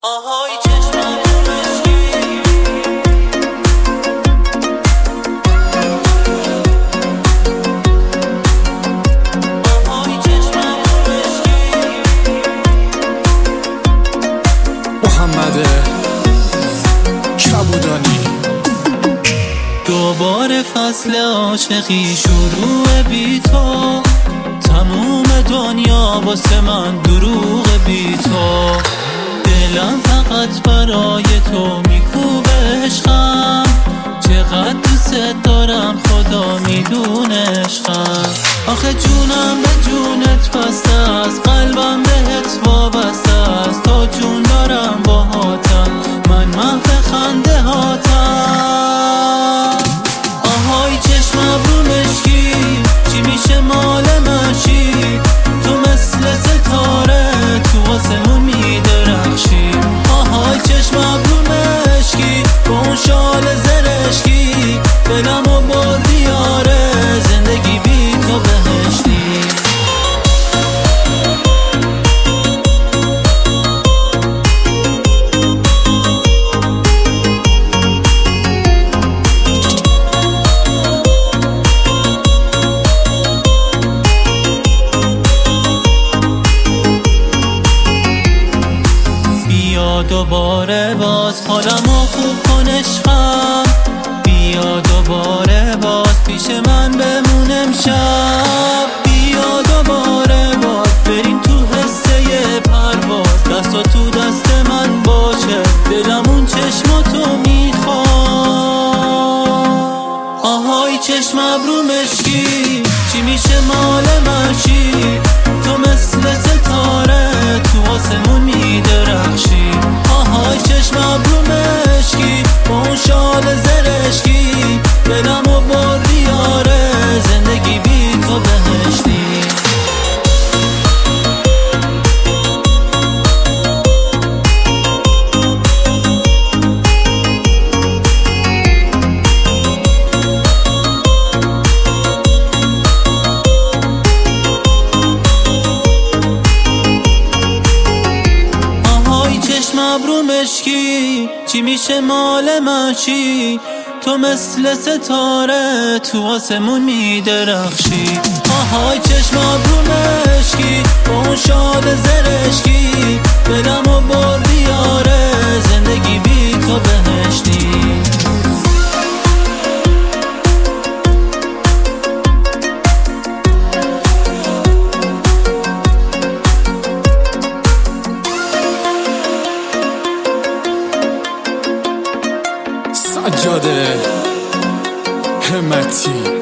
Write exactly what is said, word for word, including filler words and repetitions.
آهای چشمم مشکی آهای چشمم مشکی محمد کبودانی. دوباره فصل عاشقی شروع بی تو، تموم دنیا واسه من دروغ بی تو، دلم فقط برای تو میکوبه عشقم، چقدر دوست دارم خدا میدونه عشقم. آخه جونم به جونت بسته است، قلبم بهت وابسته است، تا جون دارم باهاتم من محو خنده هاتم. آهای چشمم رو مشکی، چی میشه مال مشی، تو مثل ستاره تو آسمون میدرخشی. آهای چشمم رو مشکی، با اون شال زرشکی، دلمو بردی آره، زندگی بی تو بهشتی. دوباره باز حالمو خوب کن عشقم، بیا دوباره باز پیش من بمون امشب، بیا دوباره باز بریم تو حسه پرواز، دستا تو دست من باشه، دلم اون چشماتو میخواد. آهای چشمم رو مشکی، چی میشه مال مشی، تو مثل ستاره تو آسمون میدرخشی. آهای چشمم رو مشکی، با اون شال زرشکی، دلمو بردی آره، زندگی بی تو بهشتی. رو مشکی، چی میشه مال مشی، تو مثل ستاره تو آسمون میدرخشی. آهای چشمم رو مشکی، با اون شال زرشکی، دلمو بردی آره، زندگی بی تو بهشتی. سجاده همتی.